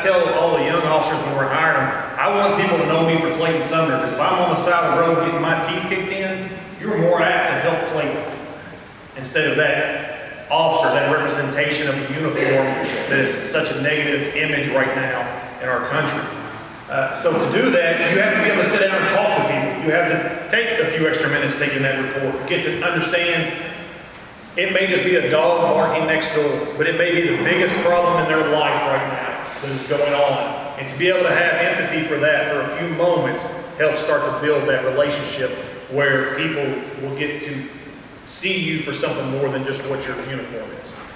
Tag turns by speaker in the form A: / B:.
A: tell all the young officers when we're hiring them, I want people to know me for Clayton Sumner, because if I'm on the side of the road getting my teeth kicked in, you're more apt to help Clayton instead of that officer, that representation of the uniform that is such a negative image right now in our country. So to do that, you have to be able to sit down and talk to people. You have to take a few extra minutes taking that report, get to understand it may just be a dog barking next door, but it may be the biggest problem in their life right now that is going on. And to be able to have empathy for that for a few moments helps start to build that relationship where people will get to see you for something more than just what your uniform is.